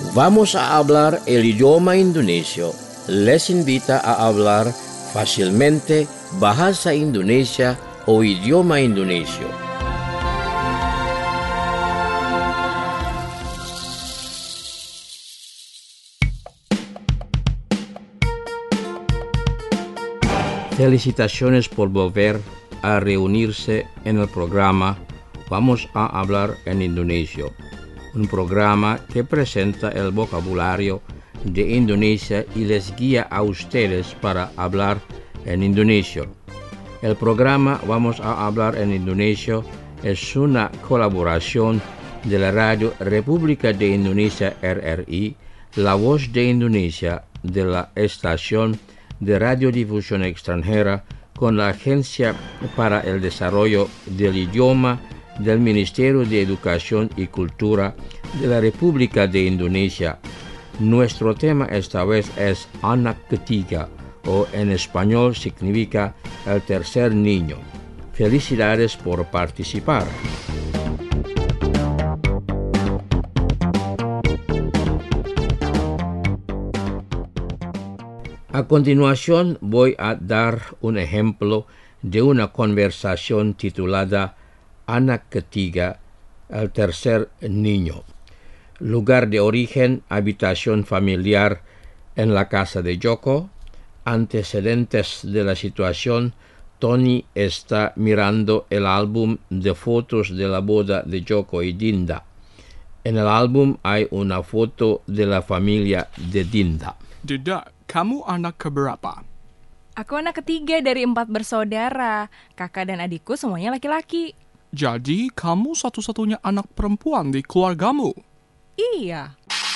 Vamos a hablar el idioma indonesio. Les invita a hablar fácilmente bahasa Indonesia o idioma indonesio. Felicitaciones por volver a reunirse en el programa Vamos a hablar en indonesio, un programa que presenta el vocabulario de Indonesia y les guía a ustedes para hablar en indonesio. El programa Vamos a hablar en indonesio es una colaboración de la Radio República de Indonesia RRI, La Voz de Indonesia, de la Estación de Radiodifusión Extranjera, con la Agencia para el Desarrollo del Idioma del Ministerio de Educación y Cultura de la República de Indonesia. Nuestro tema esta vez es Anak Ketiga, o en español significa el tercer niño. Felicidades por participar. A continuación voy a dar un ejemplo de una conversación titulada Anak Ketiga, el tercer niño. Lugar de origen, habitación familiar en la casa de Joko. Antecedentes de la situación: Tony está mirando el álbum de fotos de la boda de Joko y Dinda. En el álbum hay una foto de la familia de Dinda. Dinda, kamu anak keberapa? Aku anak ketiga dari 4 bersaudara. Kakak dan adikku semuanya laki-laki. Jadi, kamu satu-satunya anak perempuan di keluargamu? Iya.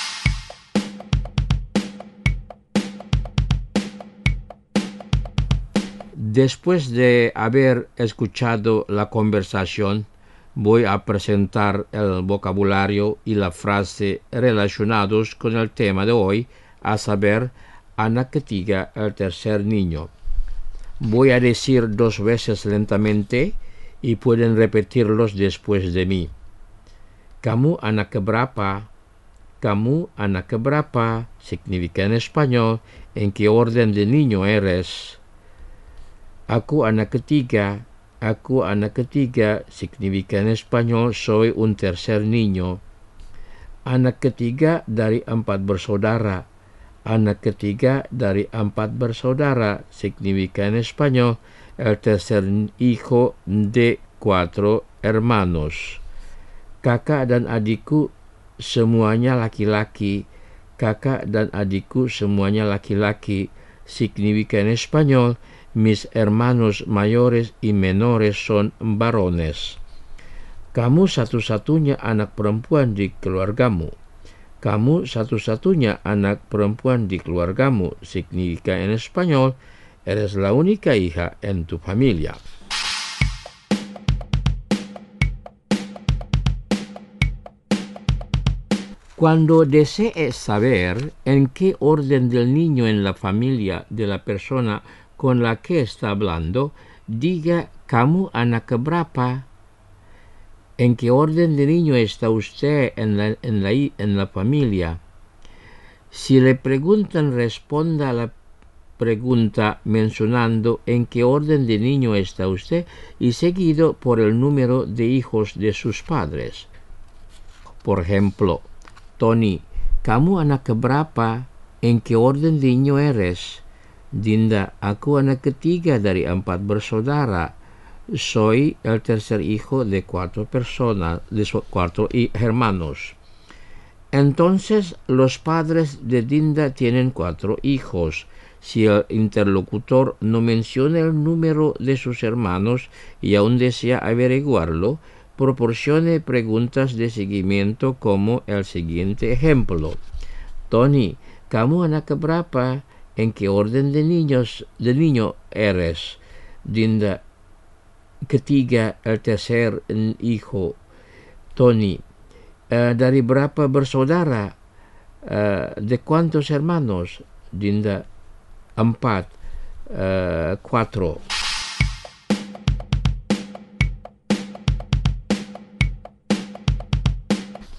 Después de haber escuchado la conversación, voy a presentar el vocabulario y la frase relacionados con el tema de hoy, a saber, Anak Ketiga, el tercer niño. Voy a decir 2 veces lentamente y pueden repetirlos después de mí. Kamu anak keberapa? Kamu anak keberapa significa en español ¿en qué orden de niño eres? Aku anak ketiga. Aku anak ketiga significa en español soy un tercer niño. Anak ketiga dari 4 bersaudara. Anak ketiga dari 4 bersaudara significa en español el tercer hijo de 4 hermanos. Kakak dan adikku semuanya laki-laki. Kakak dan adikku semuanya laki-laki significa en español mis hermanos mayores y menores son varones. Kamu satu-satunya anak perempuan di keluargamu. Kamu satu-satunya anak perempuan di keluargamu significa en español eres la única hija en tu familia. Cuando desees saber en qué orden del niño en la familia de la persona con la que está hablando, diga kamu anak keberapa. ¿En qué orden de niño está usted en la familia? Si le preguntan, responda a la pregunta mencionando en qué orden de niño está usted y seguido por el número de hijos de sus padres. Por ejemplo, Tony, kamu anak keberapa? ¿En qué orden de niño eres? Dinda, aku anak ketiga dari 4 bersaudara. Soy el tercer hijo de 4 hermanos. Entonces, los padres de Dinda tienen 4 hijos. Si el interlocutor no menciona el número de sus hermanos y aún desea averiguarlo, proporcione preguntas de seguimiento como el siguiente ejemplo. Tony, kamu anak keberapa? ¿En qué orden de niño eres? Dinda, ketiga, el tercer hijo. Tony, dari berapa bersaudara? ¿De cuántos hermanos? Dinda, 4.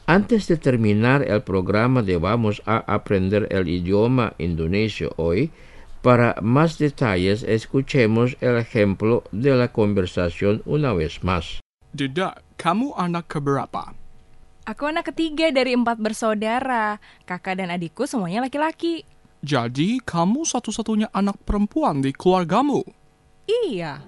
Antes de terminar el programa de Vamos a aprender el idioma indonesio hoy, para más detalles escuchemos el ejemplo de la conversación una vez más. Deda, kamu anak keberapa? Aku anak ketiga dari 4 bersaudara. Kakak dan adikku semuanya laki-laki. Jadi, kamu satu-satunya anak perempuan di keluargamu? Iya.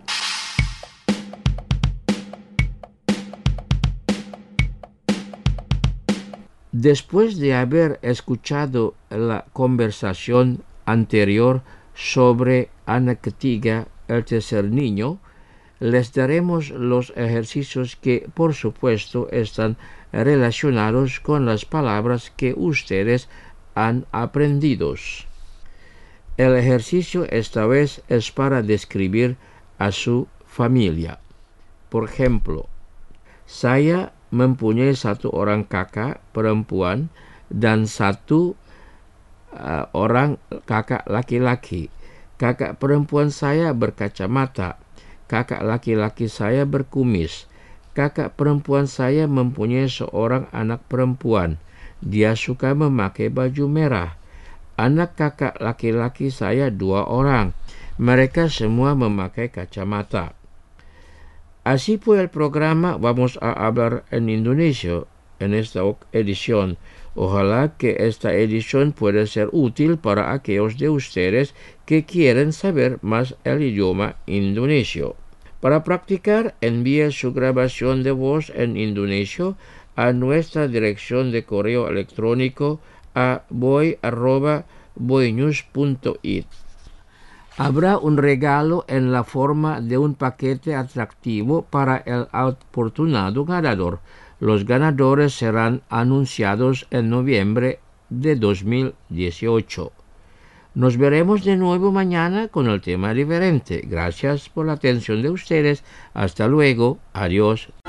Después de haber escuchado la conversación anterior sobre anak ketiga, el tercer niño, les daremos los ejercicios que, por supuesto, están relacionados con las palabras que ustedes han aprendido. El ejercicio esta vez es para describir a su familia. Por ejemplo, saya mempunyai 1 orang kakak perempuan dan 1 orang kakak laki-laki. Kakak perempuan saya berkacamata. Kakak laki-laki saya berkumis. Kakak perempuan saya mempunyai seorang anak perempuan. Dia suka memakai baju merah. Anak kakak laki-laki saya 2 orang. Mereka semua memakai kacamata. Así fue el programa Vamos a hablar en Indonesio en esta edición. Ojalá que esta edición pueda ser útil para aquellos de ustedes que quieren saber más el idioma indonesio. Para practicar, envíe su grabación de voz en indonesio a nuestra dirección de correo electrónico a boy@boynews.it. Habrá un regalo en la forma de un paquete atractivo para el afortunado ganador. Los ganadores serán anunciados en noviembre de 2018. Nos veremos de nuevo mañana con el tema diferente. Gracias por la atención de ustedes. Hasta luego. Adiós.